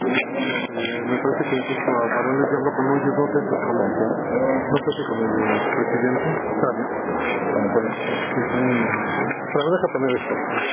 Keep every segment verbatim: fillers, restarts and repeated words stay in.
Eh, me parece que justo a Manuel ya hablo con un yo creo que es con el, no sé si con el presidente, ¿sabes? Bueno, pues, sí, sí. Pero deja poner esto.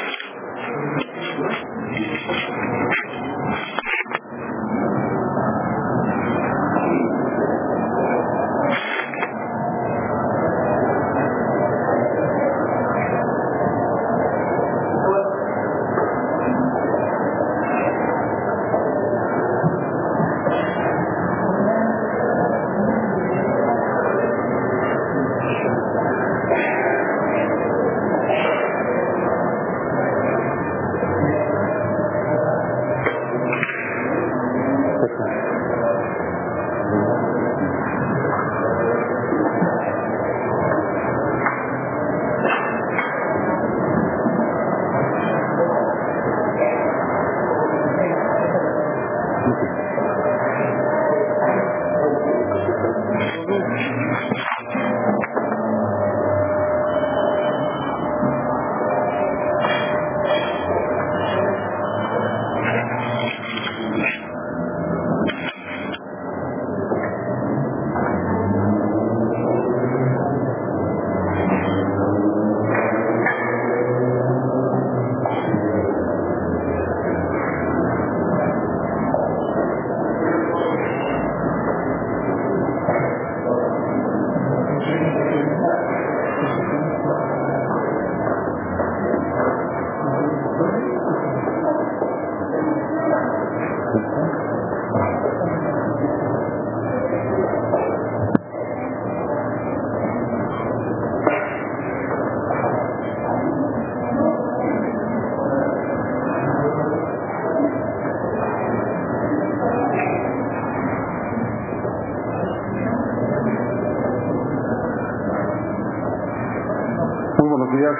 Buenos días.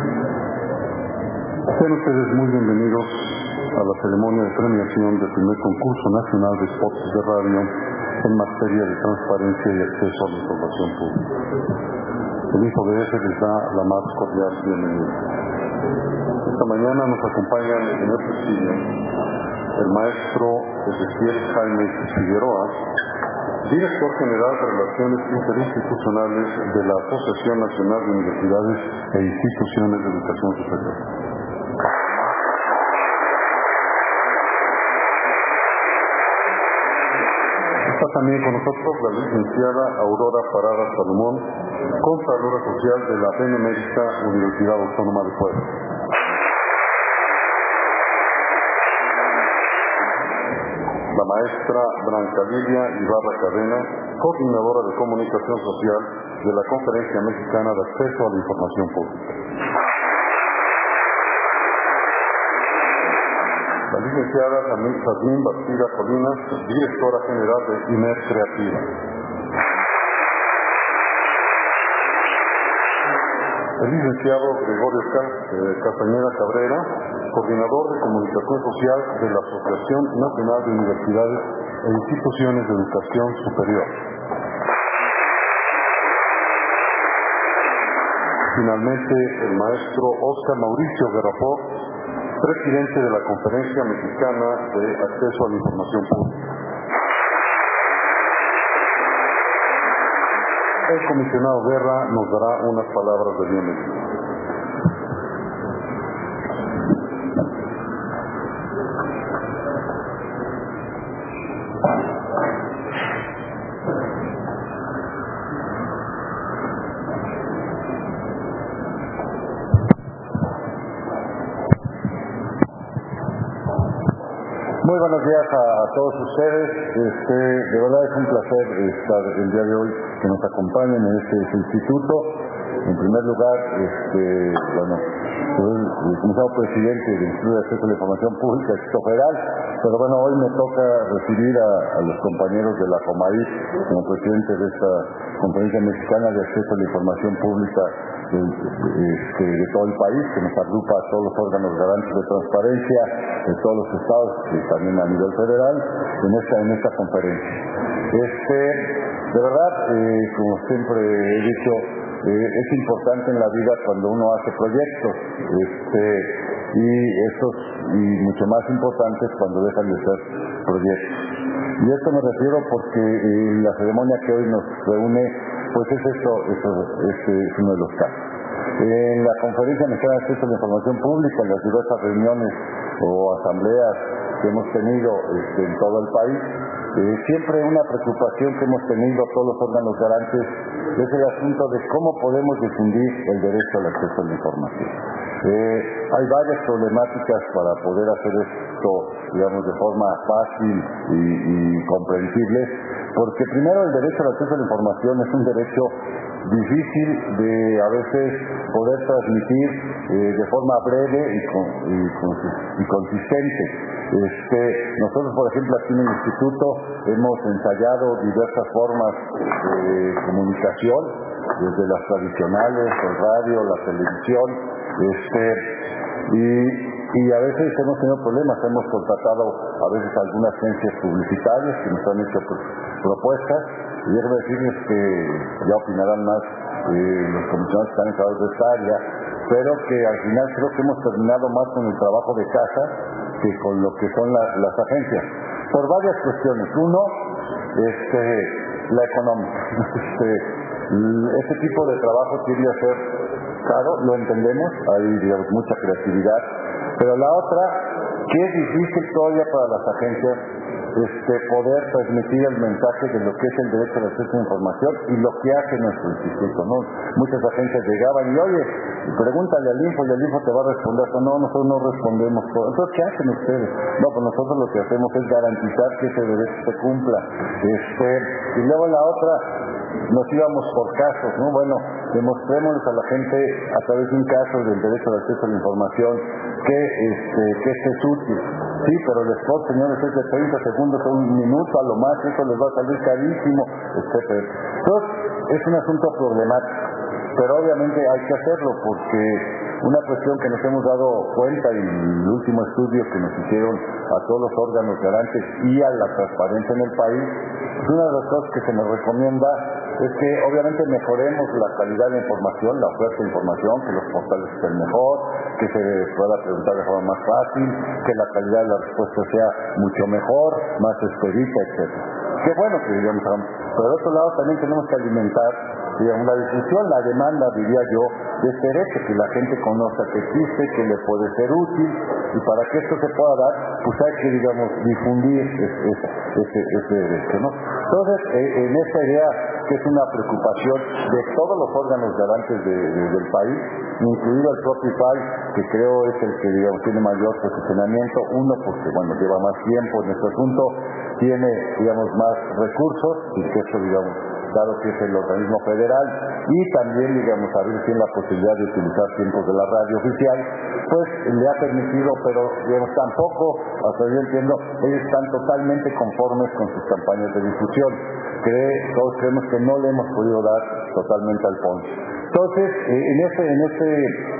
Sean ustedes muy bienvenidos a la ceremonia de premiación del primer concurso nacional de spots de radio en materia de transparencia y acceso a la información pública. El I N F O D F les da la más cordial bienvenida. Esta mañana nos acompañan en el presidio el maestro Ezequiel Jaime Figueroa, director general de Relaciones Interinstitucionales de la Asociación Nacional de Universidades e Instituciones de Educación Superior. Está también con nosotros la licenciada Aurora Parada Salomón, Contralora Social de la Benemérita Universidad Autónoma de Puebla. La maestra Branca Lilia Ibarra Cadena, coordinadora de comunicación social de la Conferencia Mexicana de Acceso a la Información Pública. La licenciada Jazmín Bastida Colinas, directora general de I N E R Creativa. El licenciado Gregorio Castañeda Cabrera, coordinador de comunicación social de la Asociación Nacional de Universidades e Instituciones de Educación Superior. Finalmente, el maestro Óscar Mauricio Garrafó, presidente de la Conferencia Mexicana de Acceso a la Información Pública. El comisionado Guerra nos dará unas palabras de bienvenida. Muy buenos días a, a todos ustedes. Este, de verdad es un placer estar el día de hoy que nos acompañen en este, este instituto. En primer lugar, este, bueno, soy el comisario presidente del Instituto de Acceso a la Información Pública, Instituto Federal, pero bueno, hoy me toca recibir a, a los compañeros de la COMAIP como presidente de esta Conferencia Mexicana de Acceso a la Información Pública de, este, de todo el país, que nos agrupa a todos los órganos garantes de transparencia de todos los estados y también a nivel federal en esta, en esta conferencia. Este, de verdad, eh, como siempre he dicho, eh, es importante en la vida cuando uno hace proyectos. Este, y estos, y mucho más importantes cuando dejan de ser proyectos. Y a esto me refiero porque eh, la ceremonia que hoy nos reúne, pues es esto, eso, este es uno de los casos. En la Conferencia Mexicana de Acceso a la Información Pública, en las diversas reuniones o asambleas que hemos tenido este, en todo el país, eh, siempre una preocupación que hemos tenido todos los órganos garantes es el asunto de cómo podemos difundir el derecho al acceso a la información. Eh, hay varias problemáticas para poder hacer esto, digamos, de forma fácil y, y comprensible, porque primero el derecho al acceso a la información es un derecho difícil de a veces poder transmitir eh, de forma breve y, con, y, y consistente. Este, nosotros, por ejemplo, aquí en el Instituto hemos ensayado diversas formas de comunicación, desde las tradicionales, el radio, la televisión, este, y, y a veces hemos tenido problemas, hemos contratado a veces algunas agencias publicitarias que nos han hecho pues, propuestas, y déjenme decirles que ya opinarán más eh, los comisionados que están encargados de esta área, pero que al final creo que hemos terminado más con el trabajo de casa que con lo que son la, las agencias, por varias cuestiones. Uno, este, la económica. Este, este tipo de trabajo tiene que ser caro, lo entendemos, hay digamos, mucha creatividad, pero la otra, que es difícil todavía para las agencias, este, poder transmitir el mensaje de lo que es el derecho al acceso a la información y lo que hace nuestro instituto, ¿no? Muchas agencias llegaban y, oye, pregúntale al Info y el Info te va a responder, no, nosotros no respondemos todo. Entonces, ¿qué hacen ustedes? No, pues nosotros lo que hacemos es garantizar que ese derecho se cumpla. Este, y luego la otra, nos íbamos por casos, ¿no? Bueno, demostrémosles a la gente a través de un caso del derecho al acceso a la información que este, que este es útil. Sí, pero el spot, señores, es de treinta segundos o un minuto a lo más, eso les va a salir carísimo, etcétera. Entonces, es un asunto problemático, pero obviamente hay que hacerlo porque una cuestión que nos hemos dado cuenta en el último estudio que nos hicieron a todos los órganos garantes y a la transparencia en el país, una de las cosas que se nos recomienda es que obviamente mejoremos la calidad de la información, la oferta de información, que los portales estén mejor, que se pueda preguntar de forma más fácil, que la calidad de la respuesta sea mucho mejor, más expedita, etcétera. Qué bueno que digamos, pero de otro lado también tenemos que alimentar, digamos, la difusión, la demanda, diría yo, de este derecho, que la gente conozca que existe, que le puede ser útil, y para que esto se pueda dar, pues hay que, digamos, difundir ese, ese, ese derecho, ¿no? Entonces, eh, en esta idea, que es una preocupación de todos los órganos garantes de, de, del país, incluido el propio I F A I, que creo es el que, digamos, tiene mayor posicionamiento, uno, porque, bueno, lleva más tiempo en este asunto, tiene, digamos, más recursos, y que eso, digamos, dado que es el organismo federal, y también, digamos, a ver si tiene la posibilidad de utilizar tiempos de la radio oficial, pues le ha permitido, pero, digamos, tampoco, hasta yo entiendo, ellos están totalmente conformes con sus campañas de difusión. Cree, todos creemos que no le hemos podido dar totalmente al fondo. Entonces, eh, en ese, en ese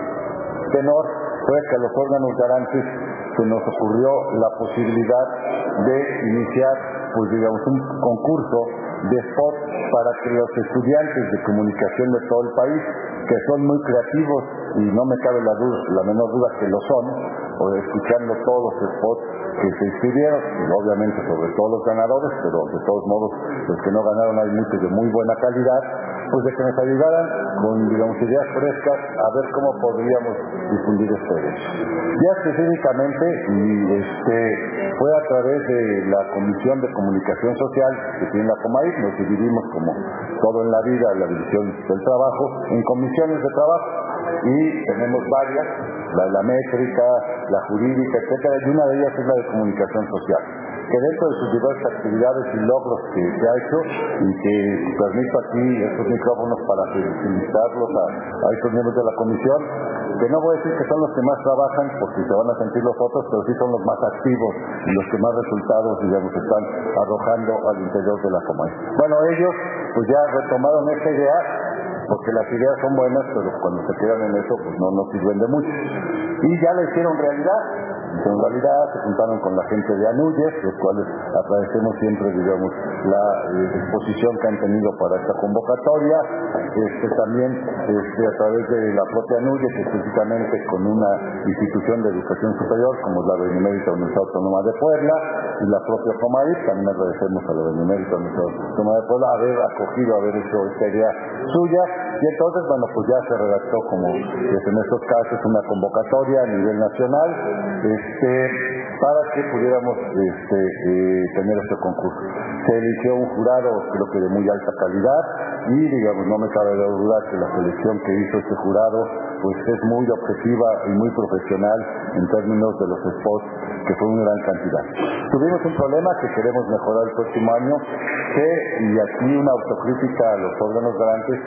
tenor, fue que a los órganos garantes se nos ocurrió la posibilidad de iniciar, pues digamos, un concurso de spot para que los estudiantes de comunicación de todo el país, que son muy creativos y no me cabe la duda, la menor duda que lo son, o escuchando todos los spots que se inscribieron, y obviamente sobre todos los ganadores, pero de todos modos los que no ganaron hay muchos de muy buena calidad, pues de que nos ayudaran con, digamos, ideas frescas a ver cómo podríamos difundir este derecho. Ya específicamente, y este, fue a través de la Comisión de Comunicación Social que tiene la Comair, nos dividimos como todo en la vida, la división del trabajo, en comisiones de trabajo, y tenemos varias, la de la métrica, la jurídica, etcétera, y una de ellas es la de comunicación social, que dentro de sus diversas actividades y logros que se ha hecho, y que permito aquí estos micrófonos para felicitarlos a, a estos miembros de la comisión, que no voy a decir que son los que más trabajan, porque se van a sentir los otros, pero sí son los más activos y los que más resultados, digamos, están arrojando al interior de la Comair. Bueno, ellos pues ya retomaron esta idea porque las ideas son buenas, pero cuando se quedan en eso, pues no nos sirven de mucho. Y ya lo hicieron realidad. En realidad se juntaron con la gente de ANUYES, los cuales agradecemos siempre, digamos, la eh, disposición que han tenido para esta convocatoria. Este, también este, a través de la propia ANUYES, específicamente con una institución de educación superior, como es la Benemérita Universidad Autónoma de Puebla, y la propia COMAIT. También agradecemos a la Benemérita Universidad Autónoma de Puebla haber acogido, haber hecho esta idea suya. Y entonces, bueno, pues ya se redactó, como pues en estos casos, una convocatoria a nivel nacional, este, para que pudiéramos este, eh, tener este concurso. Se eligió un jurado, creo que de muy alta calidad, y digamos, no me cabe duda que la selección que hizo este jurado pues es muy objetiva y muy profesional en términos de los spots, que fue una gran cantidad. Tuvimos un problema que queremos mejorar el próximo año, que, y aquí una autocrítica a los órganos garantes,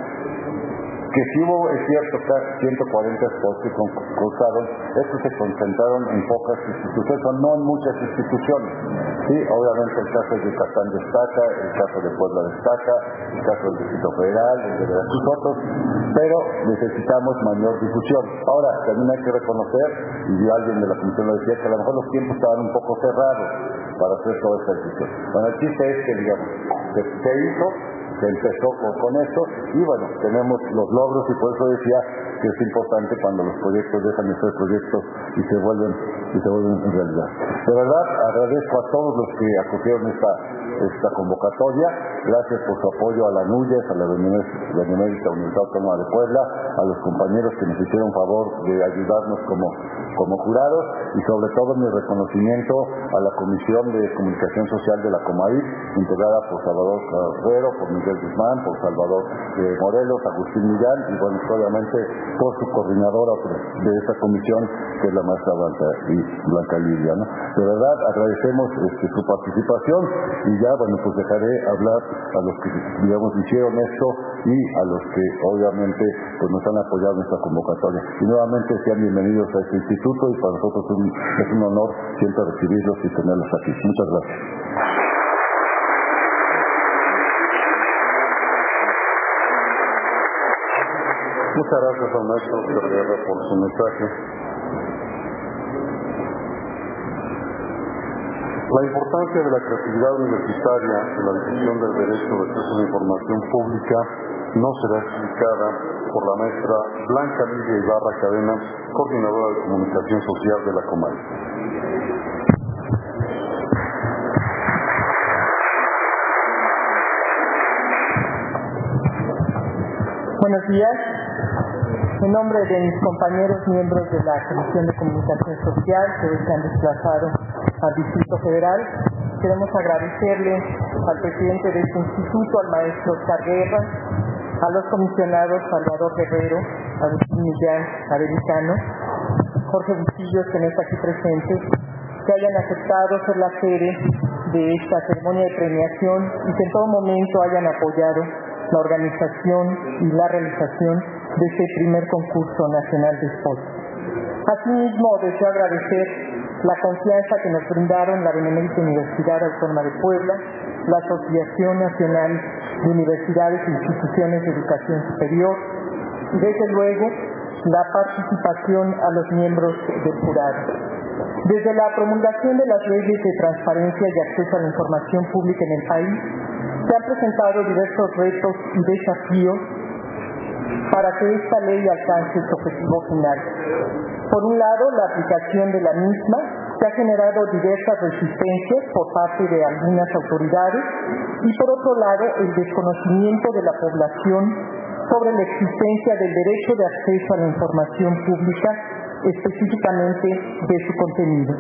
que sí hubo, es cierto, ciento cuarenta spots que concursaron. Estos se concentraron en pocas instituciones, no en muchas instituciones. Sí, obviamente el caso de Yucatán destaca, el caso de Puebla destaca, el caso del Distrito Federal, el de Veracruz, otros, pero necesitamos mayor difusión. Ahora, también hay que reconocer, y alguien de la comisión lo decía, que a lo mejor los tiempos estaban un poco cerrados para hacer toda esta difusión. Bueno, el chiste es que, digamos, se, se hizo, se empezó con, con esto, y bueno, tenemos los logros, y por eso decía que es importante cuando los proyectos dejan de ser proyectos y se vuelven y se vuelven en realidad. De verdad, agradezco a todos los que acogieron esta, esta convocatoria. Gracias por su apoyo a la ANUYES, a la Benemérita Universidad Autónoma de Puebla, a los compañeros que nos hicieron favor de ayudarnos como, como jurados, y sobre todo mi reconocimiento a la Comisión de Comunicación Social de la COMAIT, integrada por Salvador Carrero, por Miguel Guzmán, por Salvador eh, Morelos, Agustín Millán, y bueno, obviamente por su coordinadora de esa comisión, que es la maestra Blanca, y Blanca Lidia, ¿no? De verdad, agradecemos este, su participación, y ya, bueno, pues dejaré hablar a los que, digamos, hicieron esto, y a los que, obviamente, pues nos han apoyado en esta convocatoria. Y nuevamente, sean bienvenidos a este instituto, y para nosotros es un, es un honor siempre recibirlos y tenerlos aquí. Muchas gracias. Muchas gracias al maestro Oscar Guerra por su mensaje. La importancia de la creatividad universitaria en la difusión del derecho de acceso a la información pública no será explicada por la maestra Blanca Lidia Ibarra Cadena, coordinadora de comunicación social de la COMAIT. Buenos días. En nombre de mis compañeros miembros de la Comisión de Comunicación Social, que hoy se han desplazado al Distrito Federal, queremos agradecerle al presidente de este instituto, al maestro Oscar Guerra, a los comisionados Salvador Guerrero, Agustín Millán, Americano, Jorge Bustillos, que no está aquí presente, que hayan aceptado ser la sede de esta ceremonia de premiación y que en todo momento hayan apoyado la organización y la realización de este primer concurso nacional de spots. Asimismo, deseo agradecer la confianza que nos brindaron la Benemérita Universidad Autónoma de Puebla, la Asociación Nacional de Universidades e Instituciones de Educación Superior, y desde luego la participación a los miembros del jurado. Desde la promulgación de las leyes de transparencia y acceso a la información pública en el país, se han presentado diversos retos y desafíos para que esta ley alcance su objetivo final. Por un lado, la aplicación de la misma, que ha generado diversas resistencias por parte de algunas autoridades, y por otro lado, el desconocimiento de la población sobre la existencia del derecho de acceso a la información pública, específicamente de su contenido.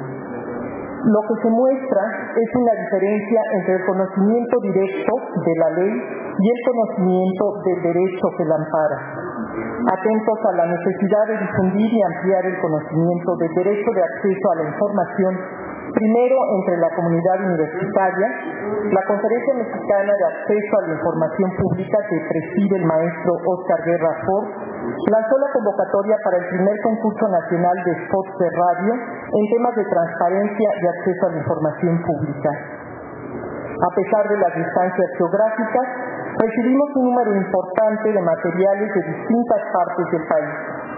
Lo que se muestra es una diferencia entre el conocimiento directo de la ley y el conocimiento del derecho que la ampara. Atentos a la necesidad de difundir y ampliar el conocimiento del derecho de acceso a la información, primero entre la comunidad universitaria, la Conferencia Mexicana de Acceso a la Información Pública, que preside el maestro Oscar Guerra Ford, lanzó la convocatoria para el primer concurso nacional de spots de radio en temas de transparencia y acceso a la información pública. A pesar de las distancias geográficas, recibimos un número importante de materiales de distintas partes del país.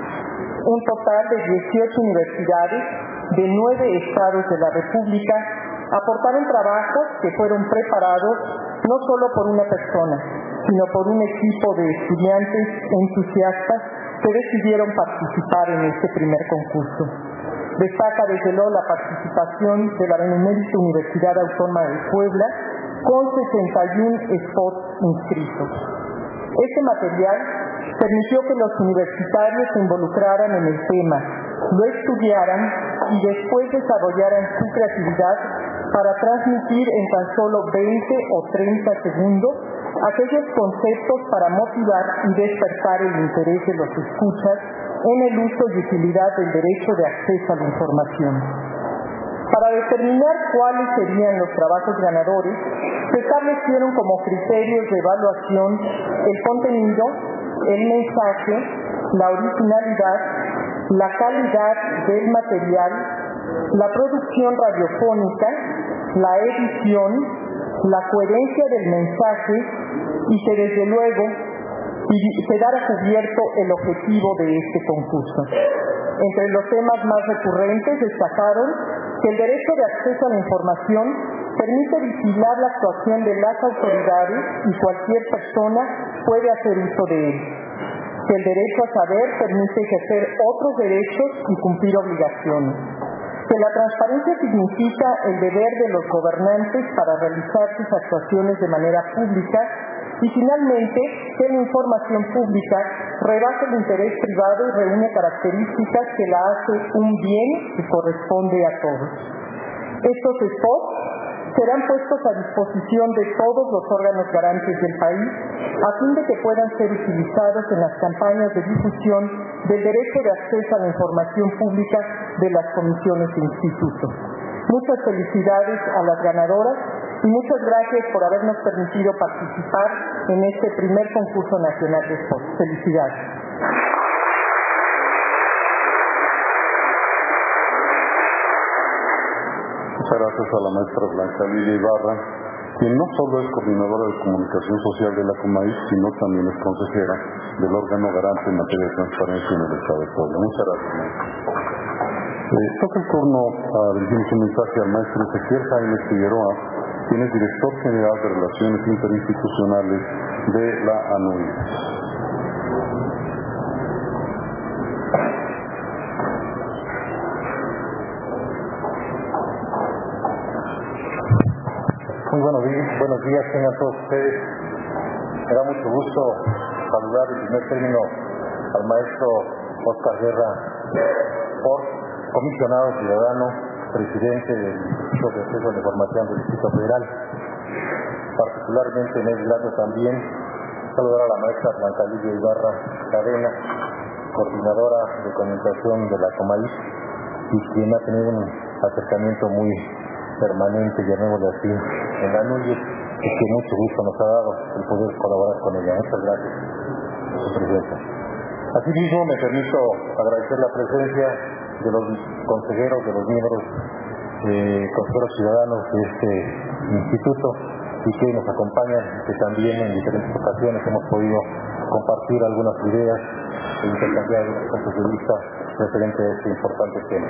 Un total de dieciocho universidades de nueve estados de la República aportaron trabajos que fueron preparados no solo por una persona, sino por un equipo de estudiantes entusiastas que decidieron participar en este primer concurso. Destaca desde luego la participación de la Benemérita Universidad Autónoma de Puebla con sesenta y un spots inscritos. Este material permitió que los universitarios se involucraran en el tema, lo estudiaran y después desarrollaran su creatividad para transmitir en tan solo veinte o treinta segundos aquellos conceptos para motivar y despertar el interés de los escuchas en el uso y utilidad del derecho de acceso a la información. Para determinar cuáles serían los trabajos ganadores, se establecieron como criterios de evaluación el contenido, el mensaje, la originalidad, la calidad del material, la producción radiofónica, la edición, la coherencia del mensaje y que desde luego quedara cubierto el objetivo de este concurso. Entre los temas más recurrentes destacaron que el derecho de acceso a la información permite vigilar la actuación de las autoridades y cualquier persona puede hacer uso de él. Que el derecho a saber permite ejercer otros derechos y cumplir obligaciones. Que la transparencia significa el deber de los gobernantes para realizar sus actuaciones de manera pública y finalmente que la información pública rebasa el interés privado y reúne características que la hace un bien que corresponde a todos. Estos spots serán puestos a disposición de todos los órganos garantes del país a fin de que puedan ser utilizados en las campañas de difusión del derecho de acceso a la información pública de las comisiones e institutos. Muchas felicidades a las ganadoras y muchas gracias por habernos permitido participar en este primer concurso nacional de spots. Felicidades. Muchas gracias a la maestra Blanca Lilia Ibarra, quien no solo es coordinadora de comunicación social de la COMAIS, sino también es consejera del órgano garante en materia de transparencia en el Estado de Puebla. Muchas gracias, maestra. Eh, toca el turno a dirigirnos un mensaje al maestro Ezequiel Jaime Figueroa, quien es director general de Relaciones Interinstitucionales de la ANUI. Muy buenos días, buenos días tengan todos ustedes. Me da mucho gusto saludar en primer término al maestro Óscar Guerra por comisionado ciudadano, presidente del Instituto de Acceso a la Información del Distrito Federal. Particularmente en el lado también saludar a la maestra Blanca Lilia Ibarra Cadena, coordinadora de comunicación de la COMAIS y quien ha tenido un acercamiento muy permanente, llamémoslo así, en la ANUI, y que mucho gusto nos ha dado el poder colaborar con ella. Muchas gracias por su presencia. Asimismo, me permito agradecer la presencia de los consejeros, de los miembros, eh, consejeros ciudadanos de este instituto y que nos acompañan, que también en diferentes ocasiones hemos podido compartir algunas ideas e intercambiar algunos puntos de vista referente a este importante tema.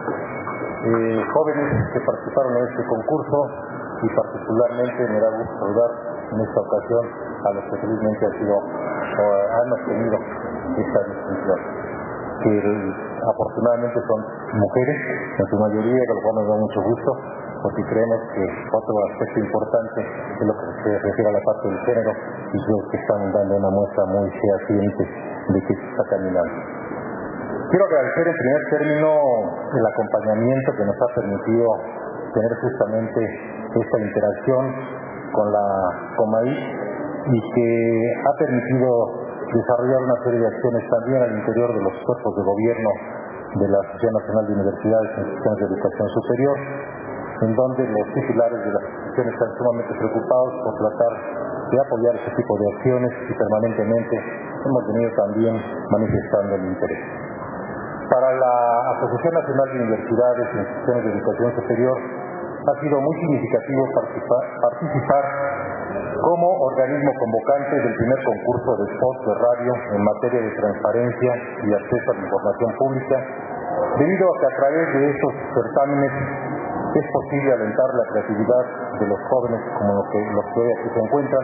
Eh, jóvenes que participaron en este concurso y particularmente me da gusto saludar en esta ocasión a los que felizmente han sido o han obtenido esta distinción, que afortunadamente son mujeres en su mayoría, que lo cual nos da mucho gusto porque creemos que otro aspecto importante es lo que se refiere a la parte del género y creo que están dando una muestra muy fehaciente de que se está caminando. Quiero agradecer en primer término el acompañamiento que nos ha permitido tener justamente esta interacción con la COMAIS y que ha permitido desarrollar una serie de acciones también al interior de los cuerpos de gobierno de la Asociación Nacional de Universidades e Instituciones de Educación Superior, en donde los titulares de las instituciones están sumamente preocupados por tratar de apoyar este tipo de acciones y permanentemente hemos venido también manifestando el interés. Para la Asociación Nacional de Universidades e Instituciones de Educación Superior, ha sido muy significativo participar, participar como organismo convocante del primer concurso de spots de radio en materia de transparencia y acceso a la información pública, debido a que a través de estos certámenes es posible alentar la creatividad de los jóvenes como los que, los que hoy aquí se encuentran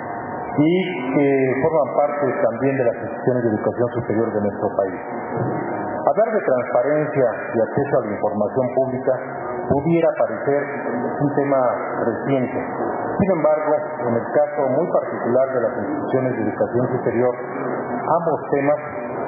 y que forman parte también de las instituciones de educación superior de nuestro país. Hablar de transparencia y acceso a la información pública pudiera parecer un tema reciente. Sin embargo, en el caso muy particular de las instituciones de educación superior, ambos temas,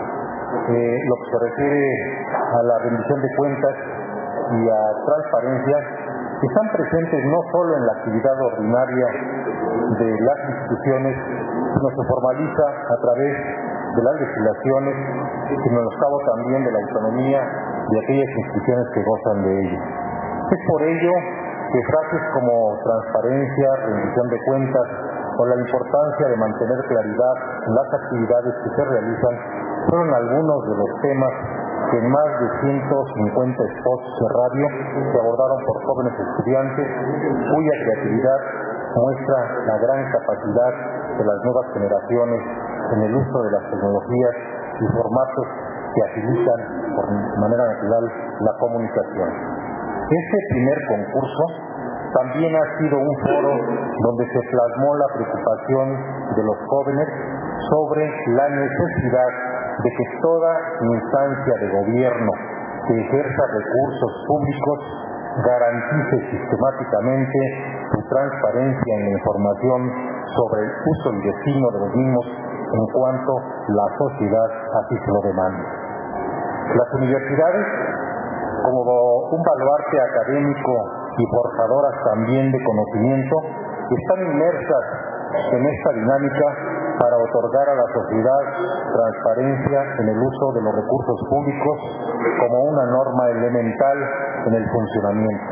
eh, lo que se refiere a la rendición de cuentas y a transparencia, están presentes no solo en la actividad ordinaria de las instituciones, sino se formaliza a través de las legislaciones, sino en los cabos también de la autonomía de aquellas instituciones que gozan de ello. Es por ello que frases como transparencia, rendición de cuentas o la importancia de mantener claridad en las actividades que se realizan fueron algunos de los temas que en más de ciento cincuenta spots de radio se abordaron por jóvenes estudiantes cuya creatividad muestra la gran capacidad de las nuevas generaciones en el uso de las tecnologías y formatos que agilizan por manera natural la comunicación. Este primer concurso también ha sido un foro donde se plasmó la preocupación de los jóvenes sobre la necesidad de que toda instancia de gobierno que ejerza recursos públicos garantice sistemáticamente su transparencia en la información sobre el uso y destino de los mismos en cuanto la sociedad así se lo demanda. Las universidades, como un baluarte académico y forjadoras también de conocimiento, están inmersas en esta dinámica para otorgar a la sociedad transparencia en el uso de los recursos públicos como una norma elemental en el funcionamiento.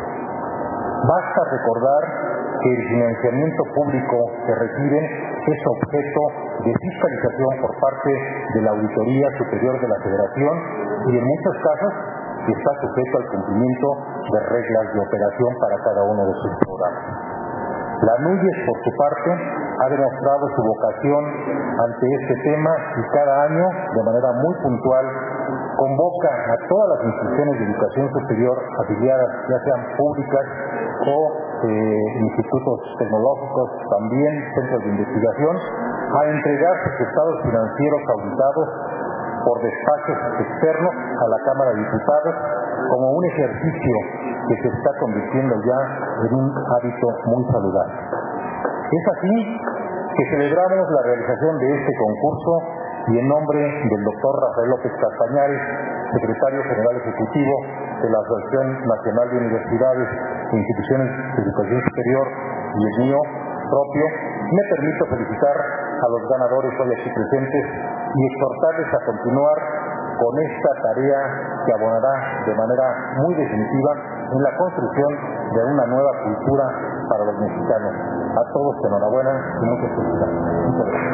Basta recordar que el financiamiento público que reciben es objeto de fiscalización por parte de la Auditoría Superior de la Federación y en muchos casos está sujeto al cumplimiento de reglas de operación para cada uno de sus programas. La NUYES, por su parte, ha demostrado su vocación ante este tema y cada año, de manera muy puntual, convoca a todas las instituciones de educación superior afiliadas, ya sean públicas o eh, institutos tecnológicos, también centros de investigación, a entregar sus estados financieros auditados por despachos externos a la Cámara de Diputados como un ejercicio que se está convirtiendo ya en un hábito muy saludable. Es así que celebramos la realización de este concurso y en nombre del doctor Rafael López Castañares, secretario general ejecutivo de la Asociación Nacional de Universidades e Instituciones de Educación Superior y el mío propio, me permito felicitar a los ganadores hoy aquí presentes y exhortarles a continuar con esta tarea que abonará de manera muy definitiva en la construcción de una nueva cultura para los mexicanos. A todos enhorabuena y muchas felicidades. Muchas gracias.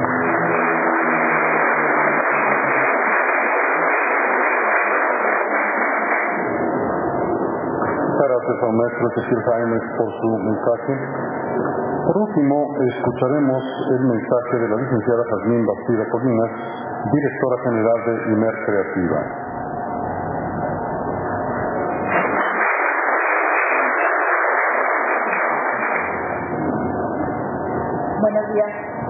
Muchas gracias al maestro Ezequiel Jaimes por su mensaje. Por último, escucharemos el mensaje de la licenciada Jazmín Bastida Colinas, directora general de IMER Creativa. Buenos días.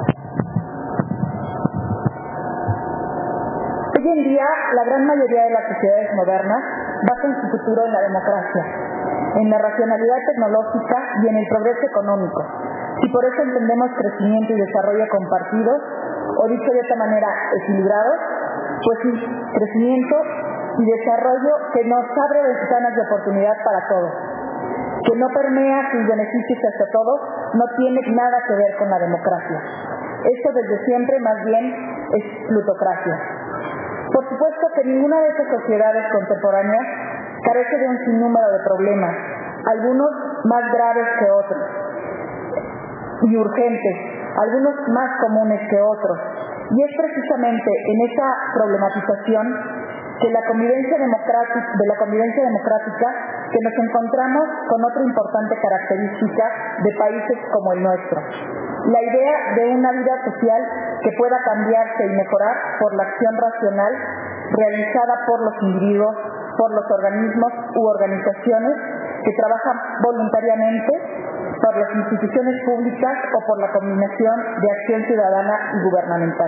Hoy en día, la gran mayoría de las sociedades modernas basan su futuro en la democracia, en la racionalidad tecnológica y en el progreso económico. Y por eso entendemos crecimiento y desarrollo compartidos, o dicho de otra manera, equilibrados, pues sí, crecimiento y desarrollo que nos abre ventanas de oportunidad para todos, que no permea sus beneficios hacia todos, no tiene nada que ver con la democracia. Esto desde siempre más bien es plutocracia. Por supuesto que ninguna de estas sociedades contemporáneas carece de un sinnúmero de problemas, algunos más graves que otros y urgentes, algunos más comunes que otros. Y es precisamente en esa problematización que la convivencia democrática, de la convivencia democrática que nos encontramos con otra importante característica de países como el nuestro: la idea de una vida social que pueda cambiarse y mejorar por la acción racional realizada por los individuos, por los organismos u organizaciones que trabajan voluntariamente, por las instituciones públicas o por la combinación de acción ciudadana y gubernamental.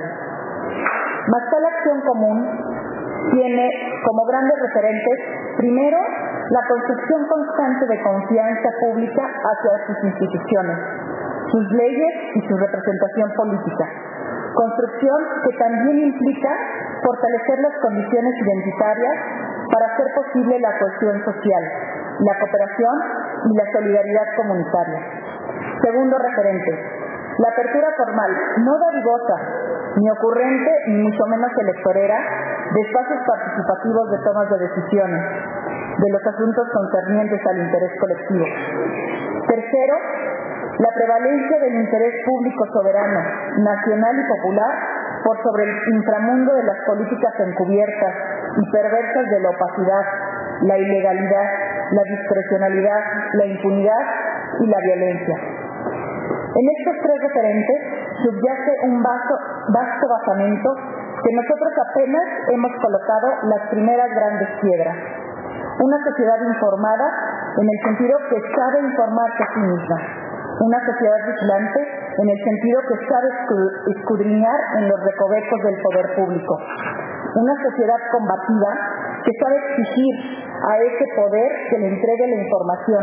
Mas tal acción común tiene como grandes referentes, primero, la construcción constante de confianza pública hacia sus instituciones, sus leyes y su representación política. Construcción que también implica fortalecer las condiciones identitarias para hacer posible la cohesión social, la cooperación y la solidaridad comunitaria. Segundo referente, la apertura formal, no dadivosa, ni ocurrente, ni mucho menos electorera, de espacios participativos de tomas de decisiones, de los asuntos concernientes al interés colectivo. Tercero, la prevalencia del interés público soberano, nacional y popular por sobre el inframundo de las políticas encubiertas y perversas de la opacidad, la ilegalidad, la discrecionalidad, la impunidad y la violencia. En estos tres referentes subyace un vasto, vasto basamento que nosotros apenas hemos colocado las primeras grandes piedras. Una sociedad informada en el sentido que sabe informarse a sí misma. Una sociedad vigilante en el sentido que sabe escudriñar en los recovecos del poder público. Una sociedad combativa que sabe exigir a ese poder que le entregue la información,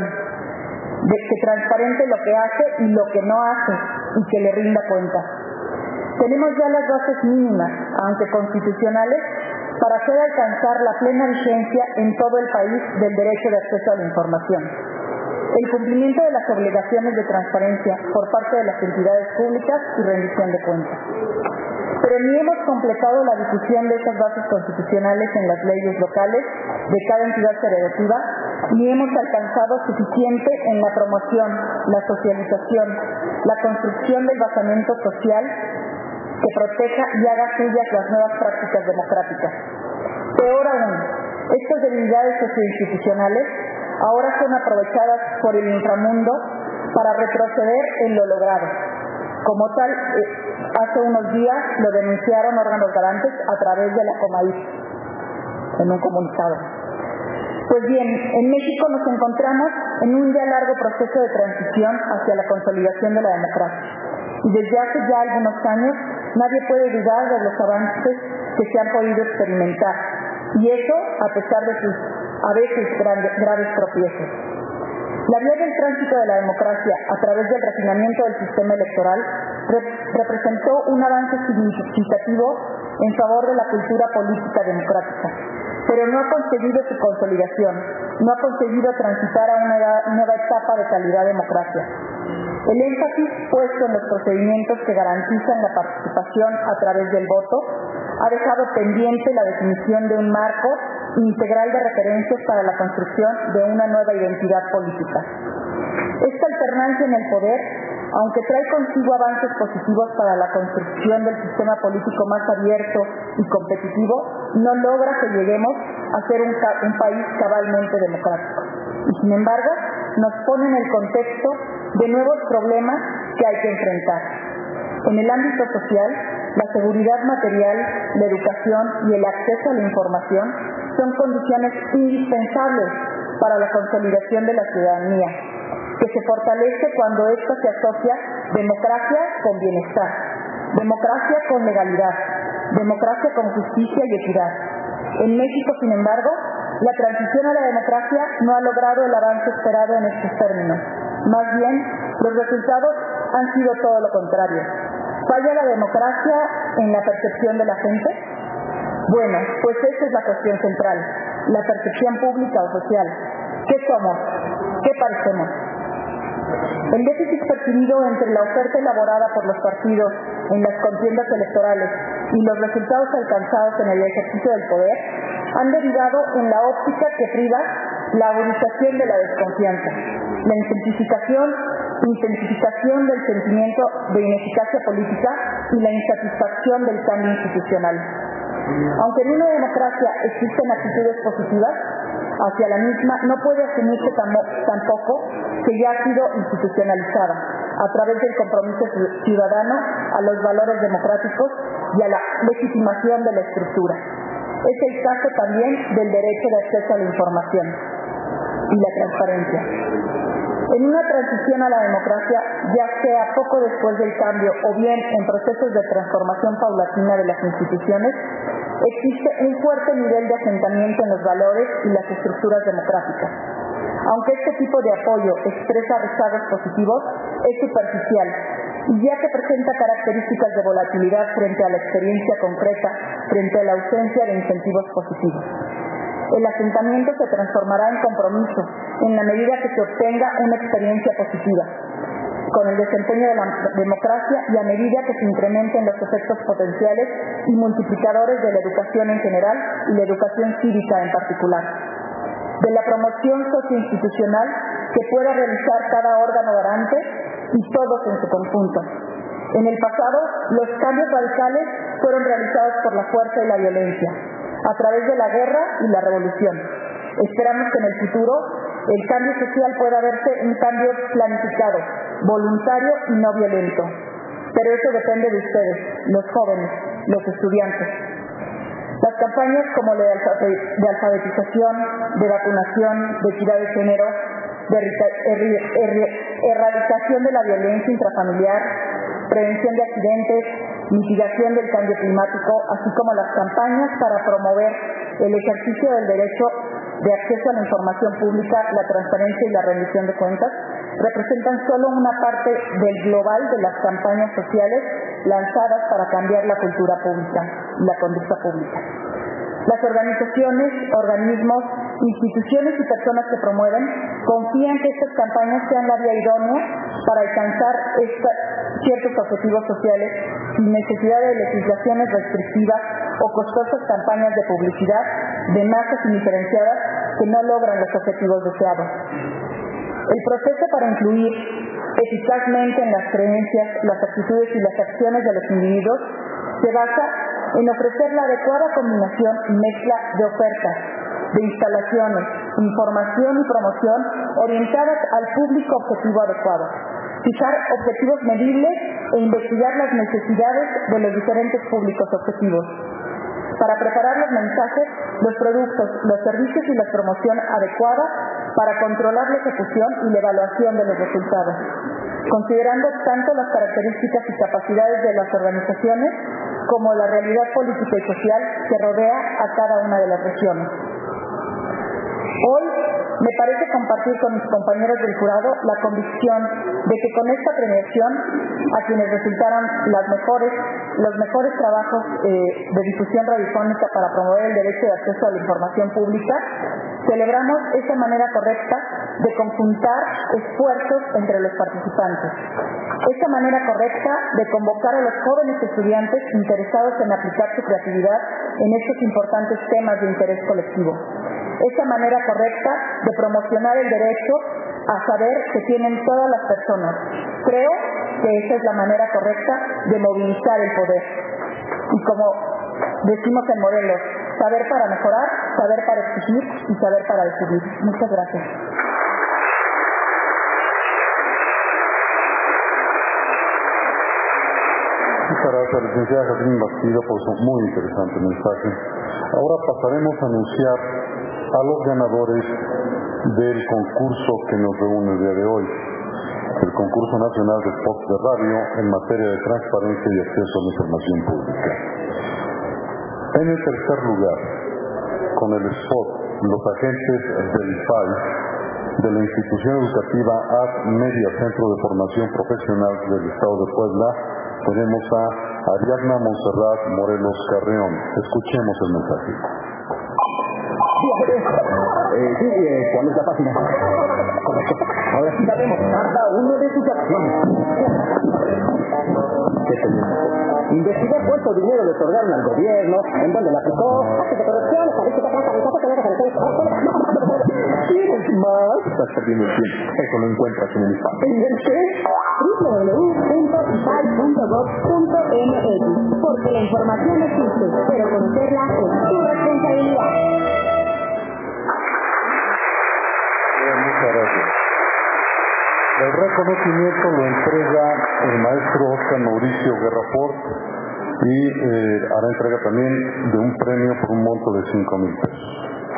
de que transparente lo que hace y lo que no hace y que le rinda cuenta. Tenemos ya las bases mínimas, aunque constitucionales, para hacer alcanzar la plena vigencia en todo el país del derecho de acceso a la información. El cumplimiento de las obligaciones de transparencia por parte de las entidades públicas y rendición de cuentas. Pero ni hemos completado la difusión de esas bases constitucionales en las leyes locales de cada entidad federativa, ni hemos alcanzado suficiente en la promoción, la socialización, la construcción del basamento social que proteja y haga suyas las nuevas prácticas democráticas. Peor aún, estas debilidades socioinstitucionales ahora son aprovechadas por el inframundo para retroceder en lo logrado. Como tal, eh, hace unos días lo denunciaron órganos garantes a través de la Comaíz en un comunicado. Pues bien, en México nos encontramos en un ya largo proceso de transición hacia la consolidación de la democracia. Y desde hace ya algunos años nadie puede dudar de los avances que se han podido experimentar. Y eso a pesar de sus a veces grandes, graves tropiezos. La vía del tránsito de la democracia a través del refinamiento del sistema electoral rep- representó un avance significativo en favor de la cultura política democrática, pero no ha conseguido su consolidación, no ha conseguido transitar a una edad, nueva etapa de calidad democracia. El énfasis puesto en los procedimientos que garantizan la participación a través del voto ha dejado pendiente la definición de un marco integral de referencias para la construcción de una nueva identidad política. Esta alternancia en el poder, aunque trae consigo avances positivos para la construcción del sistema político más abierto y competitivo, no logra que lleguemos a ser un, un país cabalmente democrático. Y sin embargo, nos pone en el contexto de nuevos problemas que hay que enfrentar. En el ámbito social, la seguridad material, la educación y el acceso a la información son condiciones indispensables para la consolidación de la ciudadanía, que se fortalece cuando ésta se asocia democracia con bienestar, democracia con legalidad, democracia con justicia y equidad. En México, sin embargo, la transición a la democracia no ha logrado el avance esperado en estos términos. Más bien, los resultados han sido todo lo contrario. ¿Falla la democracia en la percepción de la gente? Bueno, pues esa es la cuestión central, la percepción pública o social. ¿Qué somos? ¿Qué parecemos? El déficit percibido entre la oferta elaborada por los partidos en las contiendas electorales y los resultados alcanzados en el ejercicio del poder han derivado en la óptica que priva la agudización de la desconfianza, la intensificación, intensificación del sentimiento de ineficacia política y la insatisfacción del cambio institucional. Aunque en una democracia existen actitudes positivas, hacia la misma no puede asumirse tampoco que ya ha sido institucionalizada a través del compromiso ciudadano a los valores democráticos y a la legitimación de la estructura. Es el caso también del derecho de acceso a la información y la transparencia. En una transición a la democracia, ya sea poco después del cambio o bien en procesos de transformación paulatina de las instituciones, existe un fuerte nivel de asentamiento en los valores y las estructuras democráticas. Aunque este tipo de apoyo expresa rezagos positivos, es superficial y ya que presenta características de volatilidad frente a la experiencia concreta, frente a la ausencia de incentivos positivos. El asentamiento se transformará en compromiso en la medida que se obtenga una experiencia positiva con el desempeño de la democracia y a medida que se incrementen los efectos potenciales y multiplicadores de la educación en general y la educación cívica en particular. De la promoción socioinstitucional que pueda realizar cada órgano garante y todos en su conjunto. En el pasado, los cambios radicales fueron realizados por la fuerza y la violencia, a través de la guerra y la revolución. Esperamos que en el futuro el cambio social pueda verse un cambio planificado, voluntario y no violento. Pero eso depende de ustedes, los jóvenes, los estudiantes. Las campañas como la de alfabetización, de vacunación, de equidad de género, de erradicación de la violencia intrafamiliar, prevención de accidentes, mitigación del cambio climático, así como las campañas para promover el ejercicio del derecho de acceso a la información pública, la transparencia y la rendición de cuentas, representan solo una parte del global de las campañas sociales lanzadas para cambiar la cultura pública y la conducta pública. Las organizaciones, organismos, instituciones y personas que promueven confían que estas campañas sean la vía idónea para alcanzar esta, ciertos objetivos sociales sin necesidad de legislaciones restrictivas o costosas campañas de publicidad de masas indiferenciadas que no logran los objetivos deseados. El proceso para influir eficazmente en las creencias, las actitudes y las acciones de los individuos se basa en ofrecer la adecuada combinación y mezcla de ofertas, de instalaciones, información y promoción orientadas al público objetivo adecuado, fijar objetivos medibles e investigar las necesidades de los diferentes públicos objetivos. Para preparar los mensajes, los productos, los servicios y la promoción adecuada para controlar la ejecución y la evaluación de los resultados, considerando tanto las características y capacidades de las organizaciones como la realidad política y social que rodea a cada una de las regiones. Hoy me parece compartir con mis compañeros del jurado la convicción de que con esta premiación, a quienes resultaron las mejores, los mejores trabajos eh, de difusión radiofónica para promover el derecho de acceso a la información pública, celebramos esa manera correcta de conjuntar esfuerzos entre los participantes. Esta manera correcta de convocar a los jóvenes estudiantes interesados en aplicar su creatividad en estos importantes temas de interés colectivo. Esta manera correcta de promocionar el derecho a saber que tienen todas las personas. Creo que esa es la manera correcta de movilizar el poder. Y como decimos en Morelos, saber para mejorar, saber para exigir y saber para decidir. Muchas gracias. Muchas gracias, licenciada Jacqueline Bastida, por su muy interesante mensaje. Ahora pasaremos a anunciar a los ganadores del concurso que nos reúne el día de hoy, el concurso nacional de spots de radio en materia de transparencia y acceso a la información pública. En el tercer lugar, con el spot Los agentes del I F A I de la institución educativa A D Media Centro de Formación Profesional del Estado de Puebla, tenemos a Ariadna Montserrat Morelos Carreón. Escuchemos el mensaje. Eh, sí, eh, ¿cuál es la página? Ahora sí sabemos cada uno de sus acciones. ¿Qué tenemos? Investigar cuánto dinero le otorgaron al gobierno, en dónde la aplicó, actos de corrupción, estadística, transparencia, que no referencia. ¿Quieres más? Estás perdiendo el tiempo. Eso lo encuentras en el I F A I. ¿En el qué? doble u doble u doble u punto i f a i punto gov punto m x. Porque la información existe, pero conocerla es tu responsabilidad. El reconocimiento lo entrega el maestro Oscar Mauricio Guerrafort y eh, hará entrega también de un premio por un monto de cinco mil pesos.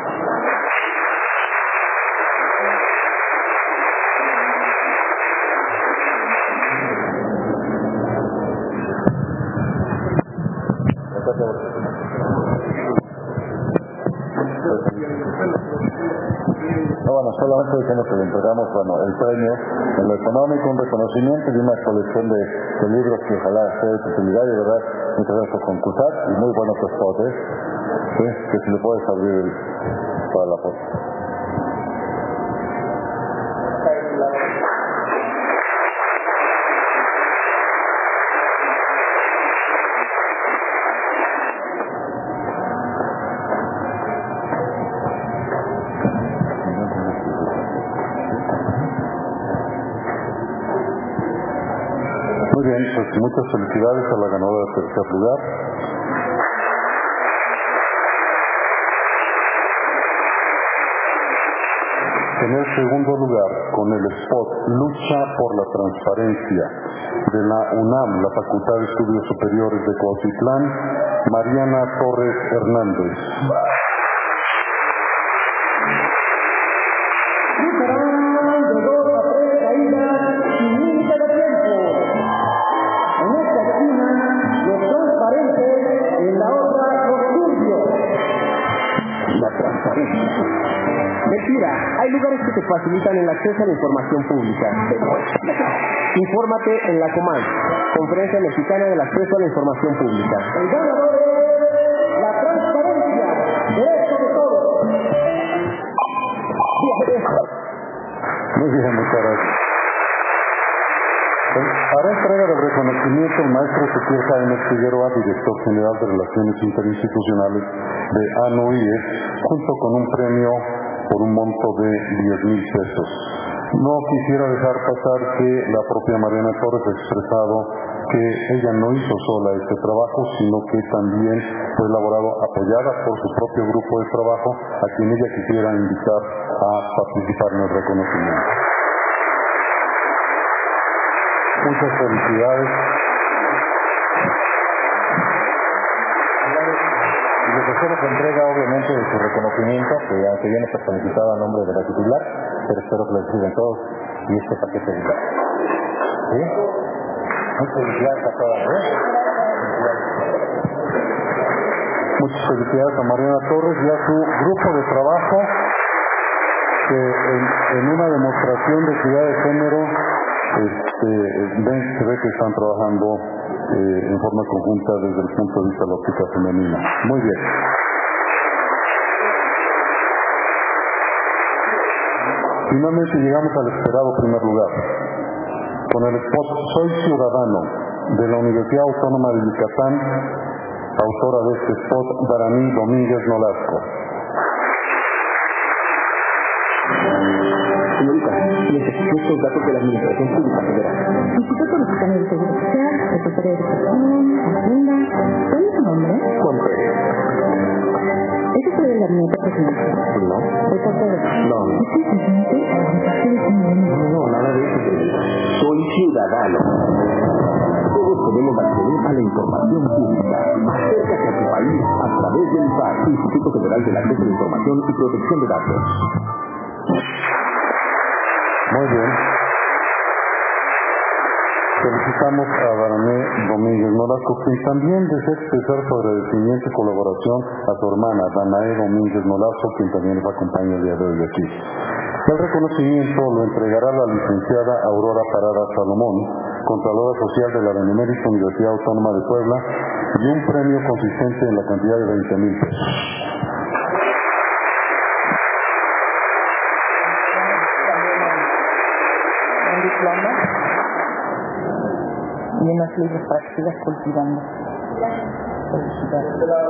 No, bueno, solamente diciendo que le entregamos, bueno, el premio en lo económico, un reconocimiento y una colección de, de libros que ojalá sea de su utilidad, y de verdad, muchas gracias por concursar y muy bueno tu spot, ¿eh? ¿Sí? Que si le puedes abrir el, para la foto. Muy bien, pues muchas felicidades a la ganadora del tercer lugar. En el segundo lugar, con el spot Lucha por la Transparencia de la UNAM, la Facultad de Estudios Superiores de Cuautitlán, Mariana Torres Hernández. Mentira, hay lugares que te facilitan el acceso a la información pública. Infórmate en la COMAD, Conferencia Mexicana del Acceso a la Información Pública. El ganador es la transparencia, derecho de todos. Muy bien, muchas gracias. Hará entrega del reconocimiento el maestro Ezequiel Jaime Figueroa, director general de Relaciones Interinstitucionales de A N O I E, junto con un premio por un monto de diez mil pesos. No quisiera dejar pasar que la propia Mariana Torres ha expresado que ella no hizo sola este trabajo, sino que también fue elaborado apoyada por su propio grupo de trabajo, a quien ella quisiera invitar a participar en el reconocimiento. Muchas felicidades. Les espero que entrega obviamente de su reconocimiento, que aunque viene personificado a nombre de la titular, pero espero que lo reciban todos y este paquete de la. ¿Sí? Muchas felicidades a todas, ¿eh? Muchas felicidades a Mariana Torres y a su grupo de trabajo, que en, en una demostración de equidad de género este, ven, se ve que están trabajando eh, en forma conjunta desde el punto de vista de la óptica femenina. Muy bien. Finalmente llegamos al esperado primer lugar, con el spot Soy Ciudadano, de la Universidad Autónoma de Yucatán, autora de este spot, Daraní Domínguez Nolasco. Señorita, necesito estos datos de la Administración Pública Federal. Instituto Mexicano del Seguro Social, Secretaría de Educación, Hacienda. ¿Cuál es su nombre? Juan Pérez. ¿Eso es el gabinete presidencial? No. ¿De parte de? No. ¿Es el presidente o de parte de su No, no, nada de eso. Soy ciudadano. Todos podemos acceder a la información pública. Acércate a tu país a través del I F A C, Instituto Federal del Acceso a la Información y Protección de Datos. Muy bien. Felicitamos a Daraní Domínguez Nolasco, quien también desea expresar su agradecimiento y colaboración a su hermana, Danae Domínguez Nolasco, quien también nos acompaña el día de hoy aquí. El reconocimiento lo entregará la licenciada Aurora Parada Salomón, Contralora Social de la Benemérita Universidad Autónoma de Puebla, y un premio consistente en la cantidad de veinte mil pesos. Diploma y unas leyes para que sigas cultivando. Felicidades.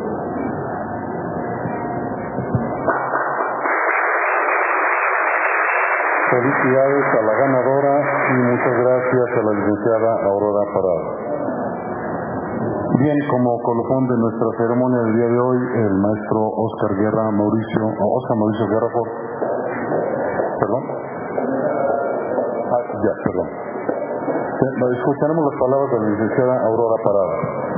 Felicidades a la ganadora y muchas gracias a la licenciada Aurora Parada. Bien, como colofón de nuestra ceremonia del día de hoy, el maestro Oscar Guerra Mauricio, o Oscar Mauricio Guerrafort, perdón. Escucharemos las palabras de la licenciada Aurora Parada.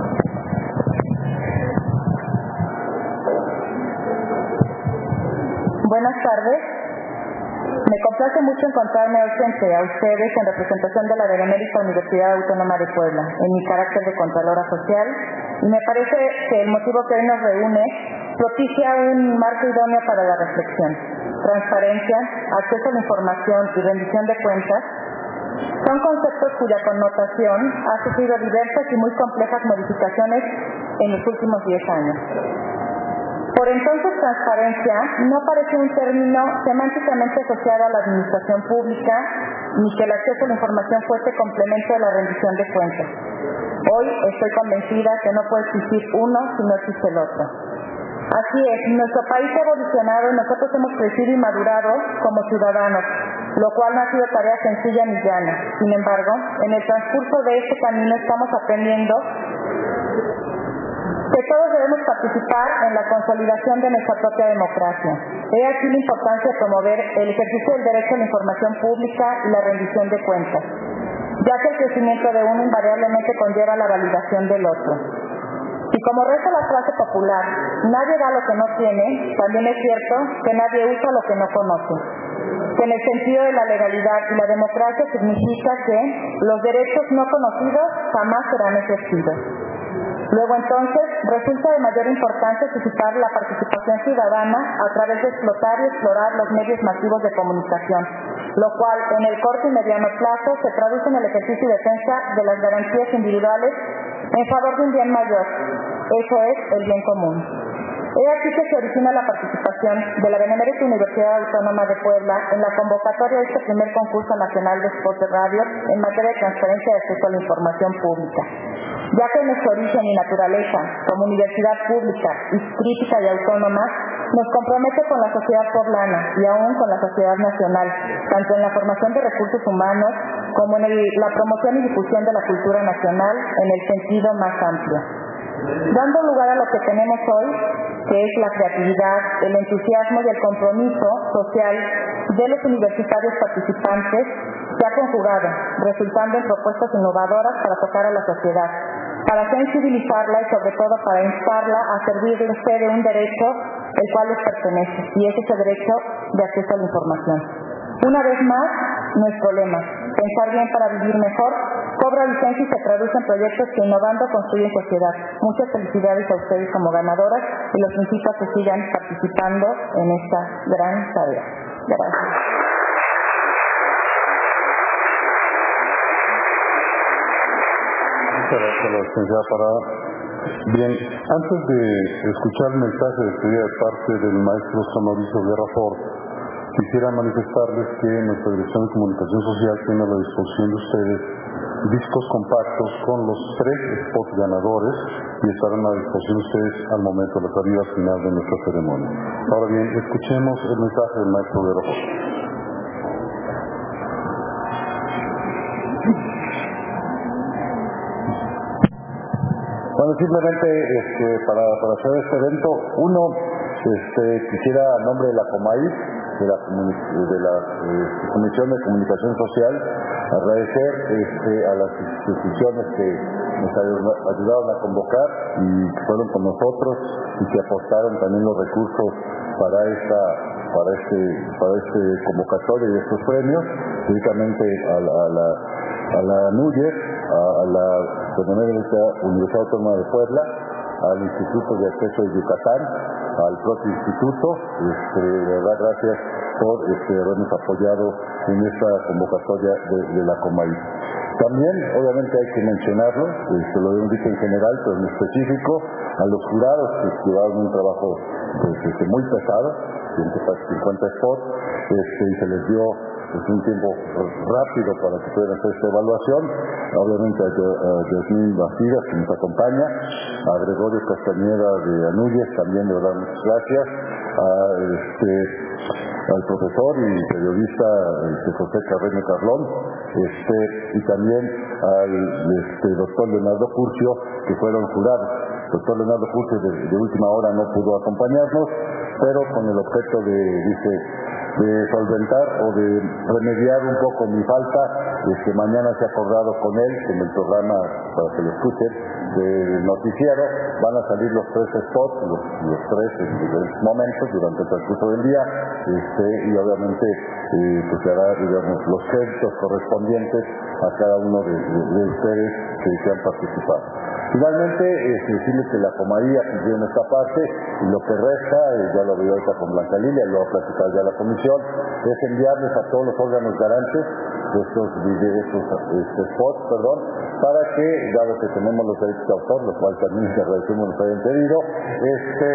Buenas tardes. Me complace mucho encontrarme hoy frente a ustedes en representación de la Benemérita Universidad Autónoma de Puebla, en mi carácter de Contralora Social, y me parece que el motivo que hoy nos reúne propicia un marco idóneo para la reflexión. Transparencia, acceso a la información y rendición de cuentas son conceptos cuya connotación ha sufrido diversas y muy complejas modificaciones en los últimos diez años. Por entonces, transparencia no parecía un término semánticamente asociado a la administración pública, ni que el acceso a la información fuese complemento de la rendición de cuentas. Hoy estoy convencida que no puede existir uno si no existe el otro. Así es, nuestro país ha evolucionado y nosotros hemos crecido y madurado como ciudadanos, lo cual no ha sido tarea sencilla ni llana. Sin embargo, en el transcurso de este camino estamos aprendiendo que todos debemos participar en la consolidación de nuestra propia democracia. He aquí la importancia de promover el ejercicio del derecho a la información pública y la rendición de cuentas, ya que el crecimiento de uno invariablemente conlleva la validación del otro. Y como reza la frase popular, nadie da lo que no tiene, también es cierto que nadie usa lo que no conoce. Que en el sentido de la legalidad y la democracia significa que los derechos no conocidos jamás serán ejercidos. Luego entonces, resulta de mayor importancia suscitar la participación ciudadana a través de explotar y explorar los medios masivos de comunicación, lo cual en el corto y mediano plazo se traduce en el ejercicio y defensa de las garantías individuales en favor de un bien mayor, eso es el bien común. He aquí que se origina la participación de la Benemérita Universidad Autónoma de Puebla en la convocatoria de este primer concurso nacional de spots de radio en materia de transparencia y acceso a la información pública, ya que nuestro origen y naturaleza, como universidad pública y crítica y autónoma, nos compromete con la sociedad poblana y aún con la sociedad nacional, tanto en la formación de recursos humanos como en el, la promoción y difusión de la cultura nacional en el sentido más amplio. Dando lugar a lo que tenemos hoy, que es la creatividad, el entusiasmo y el compromiso social de los universitarios participantes, se ha conjugado, resultando en propuestas innovadoras para tocar a la sociedad, para sensibilizarla y sobre todo para instarla a servirse de un derecho el cual les pertenece, y es ese derecho de acceso a la información. Una vez más, nuestro lema, pensar bien para vivir mejor, cobra vigencia y se traduce en proyectos que innovando construyen sociedad. Muchas felicidades a ustedes como ganadoras y los invito a que sigan participando en esta gran tarea. Gracias. Muchas gracias, licenciada Parada. Bien, antes de escuchar el mensaje de despedida de parte del maestro Mauricio Guerra Fort, quisiera manifestarles que nuestra Dirección de Comunicación Social tiene a la disposición de ustedes discos compactos con los tres spots ganadores y estarán a disposición de ustedes al momento de la salida final de nuestra ceremonia. Ahora bien, escuchemos el mensaje del maestro Guerra Fort. Bueno, simplemente este, para, para hacer este evento, uno, este, quisiera a nombre de la COMAIS, de la, de la eh, Comisión de Comunicación Social, agradecer este, a las instituciones que nos ayudaron a convocar y que fueron con nosotros y que apostaron también los recursos para esta para este para este convocatorio y estos premios, directamente a la, a la, a la NUYER, a, a la Universidad Autónoma de Puebla, al Instituto de Acceso de Yucatán, al propio instituto. Este, de verdad, gracias por este, habernos apoyado en esta convocatoria de, de la COMAI. También, obviamente, hay que mencionarlo, este, lo hemos dicho en general, pero en específico, a los jurados que llevaron un trabajo pues, este, muy pesado, ciento cincuenta spots, este, y se les dio pues, un tiempo rápido para que puedan hacer esta evaluación. Obviamente a Yasmín Bastidas, que nos acompaña, a Gregorio Castañeda de Anúyez, también de verdad muchas gracias, a, este, al profesor y periodista este, José Carreño Carlón, este, y también al este, doctor Leonardo Curcio, que fueron jurados. El doctor Leonardo Curcio de, de última hora no pudo acompañarnos, pero con el objeto de, dice, de solventar o de remediar un poco mi falta. Este, mañana se ha acordado con él, en el programa, para que lo escuchen, del noticiero, van a salir los tres spots, los, los tres en diferentes momentos durante el transcurso del día, este, y obviamente eh, pues se hará, digamos, los créditos correspondientes a cada uno de, de, de ustedes que, que han participado. Finalmente, este, decirles que la Comaría cumplió en esta parte, y lo que resta, eh, ya lo veo ahorita con Blanca Lilia, lo ha platicado ya la comisión, es enviarles a todos los órganos garantes de estos, de estos este, spots, perdón, para que, dado que tenemos los derechos de autor, los cuales también les agradecemos nos hayan pedido, este,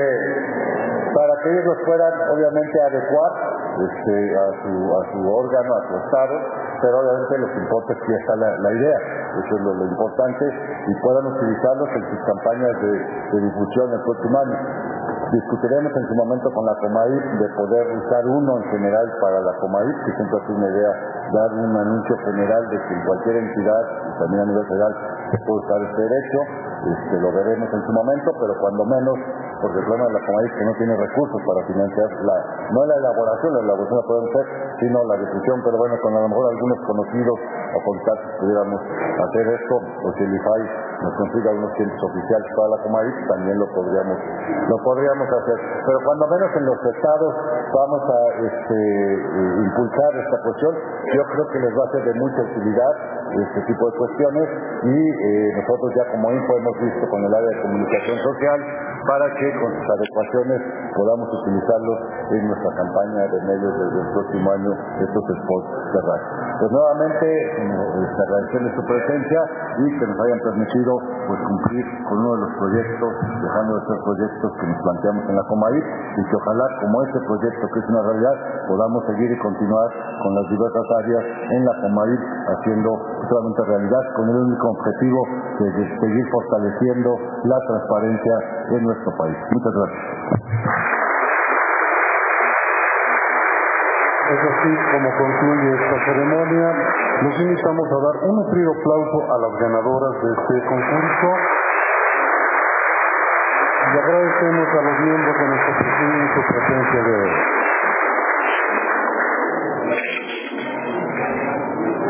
para que ellos los puedan obviamente adecuar este, a, su, a su órgano, a su estado, pero obviamente lo que importa es que ya está la, la idea, eso es lo, lo importante, y puedan utilizarlos en sus campañas de, de difusión el próximo año. Discutiremos en su momento con la Comaíp de poder usar uno en general para la Comaíp, que siempre ha sido una idea, dar un anuncio general de que en cualquier entidad, y también a nivel federal, se puede usar este derecho. Este, lo veremos en su momento, pero cuando menos, porque el problema de la Comaíp es que no tiene recursos para financiar, la, no la elaboración, la elaboración la podemos hacer, sino la difusión, pero bueno, con a lo mejor algunos conocidos o contactos pudiéramos hacer esto, o si el I F A I nos consiga unos cientos oficiales para la Comaíp, también lo podríamos, lo podríamos hacer, pero cuando menos en los estados vamos a este, impulsar esta cuestión. Yo creo que les va a ser de mucha utilidad este tipo de cuestiones, y eh, nosotros ya como info hemos visto con el área de comunicación social para que con sus adecuaciones podamos utilizarlos en nuestra campaña de medios desde el próximo año, estos spots de radio. Pues nuevamente les agradecerles su presencia y que nos hayan permitido pues cumplir con uno de los proyectos, dejando de ser proyectos que nos planteamos en la Comaíp, y que ojalá, como este proyecto que es una realidad, podamos seguir y continuar con las diversas áreas en la Comaíp haciendo solamente realidad, con el único objetivo de, de seguir fortaleciendo la transparencia en nuestro país. Muchas gracias. Es así como concluye esta ceremonia. Los invitamos a dar un nutrido aplauso a las ganadoras de este concurso y agradecemos a los miembros de nuestro presidio su presencia de hoy.